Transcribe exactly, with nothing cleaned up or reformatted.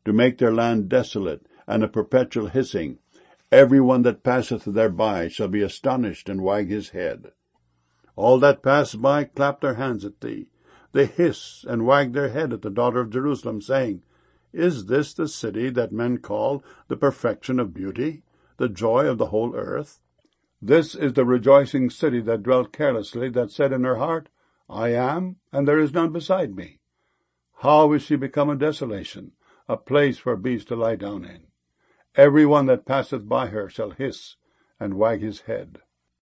to make their land desolate, and a perpetual hissing. Every one that passeth thereby shall be astonished, and wag his head. All that pass by clap their hands at thee. They hiss and wag their head at the daughter of Jerusalem, saying, Is this the city that men call the perfection of beauty, the joy of the whole earth? This is the rejoicing city that dwelt carelessly, that said in her heart, I am, and there is none beside me. How is she become a desolation, a place for beasts to lie down in? Every one that passeth by her shall hiss and wag his head.